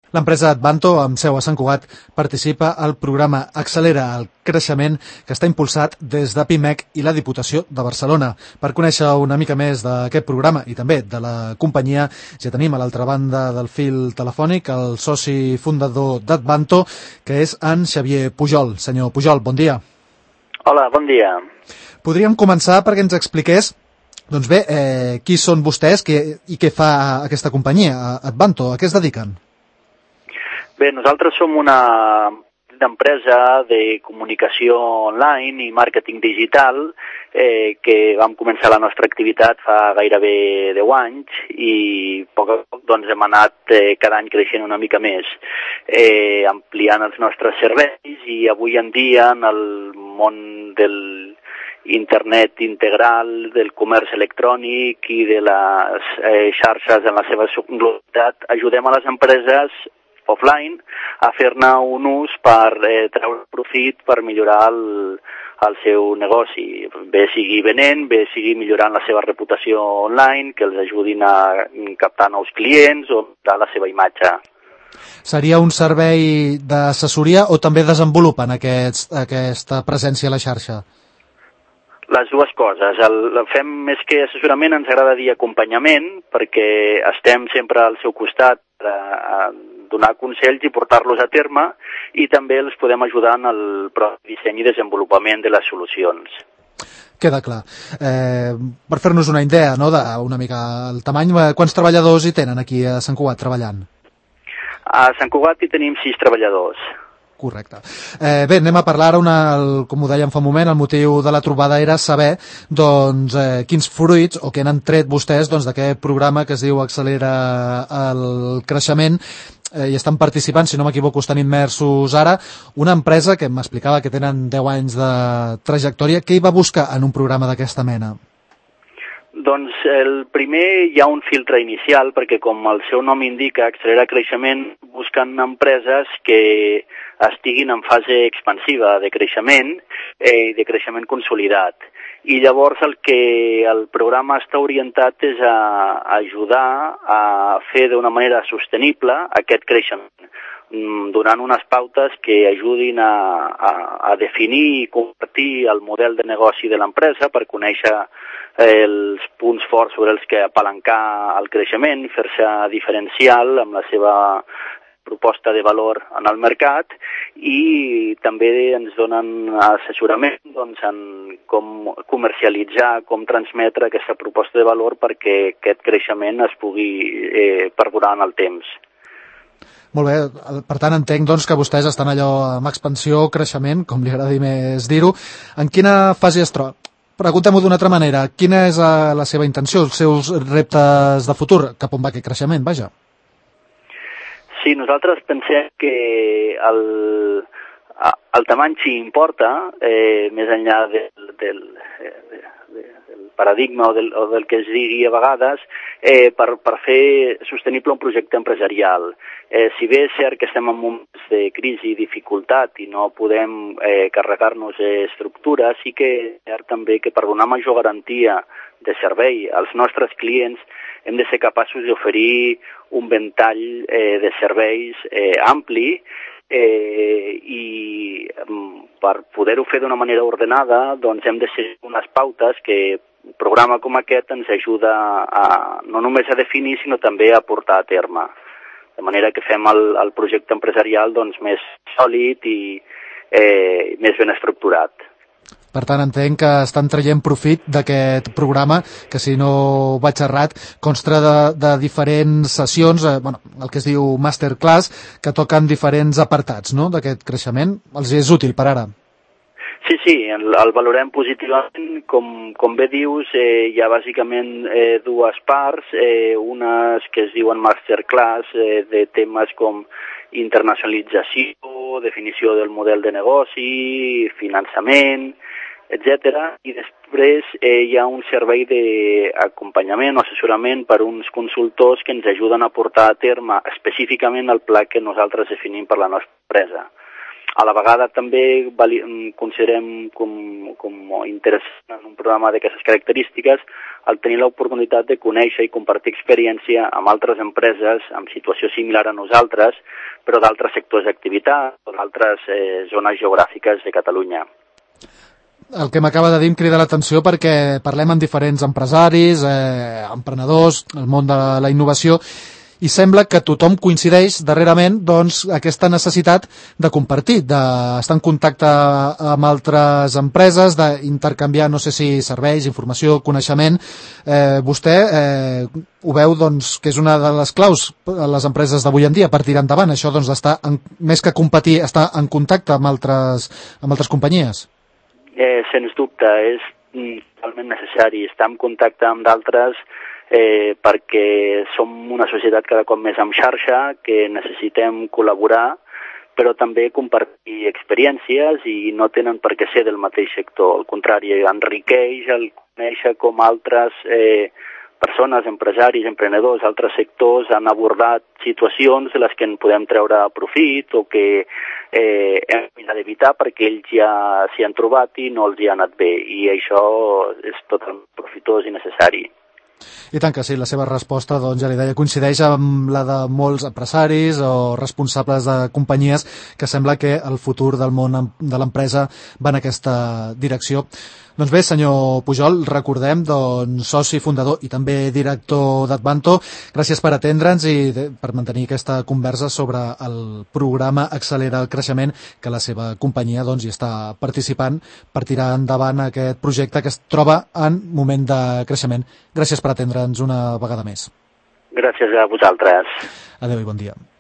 L'empresa Advanto, amb seu a Sant Cugat, participa al programa Accelera el Creixement, que està impulsat des de PIMEC i la Diputació de Barcelona. Per conèixer una mica més d'aquest programa i també de la companyia, ja tenim a l'altra banda del fil telefònic el soci fundador d'Advanto, que és en Xavier Pujol. Senyor Pujol, bon dia. Hola, bon dia. Podríem començar perquè ens expliqués, doncs bé, qui són vostès i què fa aquesta companyia, Advanto, a què es dediquen? Bé, nosaltres som una empresa de comunicació online i màrqueting digital que vam començar la nostra activitat fa gairebé 10 anys i a poc doncs, hem anat cada any creixent una mica més, ampliant els nostres serveis i avui en dia en el món del internet integral, del comerç electrònic i de les xarxes en la seva globalitat, ajudem a les empreses offline a fer-ne un ús per treure profit, per millorar el seu negoci, bé sigui venent, bé sigui millorant la seva reputació online, que els ajudin a captar nous clients o a la seva imatge. Seria un servei d'assessoria o també desenvolupen aquesta presència a la xarxa? Les dues coses. Fem més que assessorament, ens agrada dir acompanyament, perquè estem sempre al seu costat a donar consells i portar-los a terme i també els podem ajudar en el propi disseny i desenvolupament de les solucions. Queda clar. Per fer-nos una idea, no, una mica el tamany, quants treballadors hi tenen aquí a Sant Cugat treballant? A Sant Cugat hi tenim 6 treballadors. Correcte. Bé, anem a parlar ara, com ho dèiem fa un moment, el motiu de la trobada era saber doncs, quins fruits o què n'han tret vostès d'aquest programa que es diu Accelera el Creixement, i estan participant, si no m'equivoco, estan immersos ara, una empresa que m'explicava que tenen 10 anys de trajectòria. Què hi va buscar en un programa d'aquesta mena? Doncs el primer hi ha un filtre inicial, perquè com el seu nom indica, Accelera Creixement, busquen empreses que estiguin en fase expansiva de creixement i de creixement consolidat. I llavors el que el programa està orientat és a ajudar a fer d'una manera sostenible aquest creixement, donant unes pautes que ajudin a definir i compartir el model de negoci de l'empresa per conèixer els punts forts sobre els que apalancar el creixement, fer-se diferencial amb la seva proposta de valor en el mercat i també ens donen assessorament en com comercialitzar, com transmetre aquesta proposta de valor perquè aquest creixement es pugui perdurar en el temps. Molt bé, per tant entenc que vostès estan allò amb expansió, creixement, com li agradi més dir-ho. En quina fase es troba? Preguntem-ho d'una altra manera. Quina és la seva intenció, els seus reptes de futur? Cap on va aquest creixement, vaja? Sí, nosaltres pensem que el tamany sí importa, més enllà del paradigma o del que es digui a vegades, per fer sostenible un projecte empresarial. Si bé és cert que estem en moments de crisi i dificultat i no podem carregar-nos estructures, sí que és cert també que per donar major garantia de servei als nostres clients hem de ser capaços d'oferir un ventall de serveis ampli i per poder-ho fer d'una manera ordenada doncs hem de seguir unes pautes que un programa com aquest ens ajuda no només a definir sinó també a portar a terme. De manera que fem el projecte empresarial més sòlid i més ben estructurat. Per tant, entenc que estan traient profit d'aquest programa, que si no vaig errat, consta de diferents sessions, el que es diu masterclass, que toquen diferents apartats, no?, d'aquest creixement. Els és útil per ara? Sí, el valorem positivament. Com bé dius, hi ha bàsicament dues parts, unes que es diuen masterclass de temes com internacionalització, definició del model de negoci, finançament, etc. I després hi ha un servei d'acompanyament o assessorament per uns consultors que ens ajuden a portar a terme específicament el pla que nosaltres definim per la nostra empresa. A la vegada també considerem com interessant en un programa d'aquestes característiques el tenir l'oportunitat de conèixer i compartir experiència amb altres empreses amb situació similar a nosaltres, però d'altres sectors d'activitat o d'altres zones geogràfiques de Catalunya. El que m'acaba de dir em crida l'atenció perquè parlem amb diferents empresaris, emprenedors, el món de la innovació, i sembla que tothom coincideix darrerament doncs, aquesta necessitat de compartir, d'estar en contacte amb altres empreses, d'intercanviar, no sé si serveis, informació, coneixement. Vostè ho veu doncs, que és una de les claus a les empreses d'avui en dia per tirar endavant, això doncs, d'estar, més que competir, estar en contacte amb altres companyies. Sens dubte, és totalment necessari estar en contacte amb d'altres perquè som una societat cada cop més en xarxa, que necessitem col·laborar, però també compartir experiències i no tenen per què ser del mateix sector. Al contrari, enriqueix el conèixer com altres persones, empresaris, emprenedors, altres sectors han abordat situacions de les que en podem treure profit o que hem d'evitar perquè ells ja s'hi han trobat i no els hi ha anat bé. I això és totalment profitós i necessari. I tant que sí, la seva resposta, doncs, ja li deia, coincideix amb la de molts empresaris o responsables de companyies que sembla que el futur del món de l'empresa va en aquesta direcció. Doncs bé, senyor Pujol, recordem, doncs, soci fundador i també director d'Advanto, gràcies per atendre'ns i per mantenir aquesta conversa sobre el programa Accelera el Creixement, que la seva companyia doncs, hi està participant per tirar endavant aquest projecte que es troba en moment de creixement. Gràcies per atendre'ns una vegada més. Gràcies a vosaltres. Adéu i bon dia.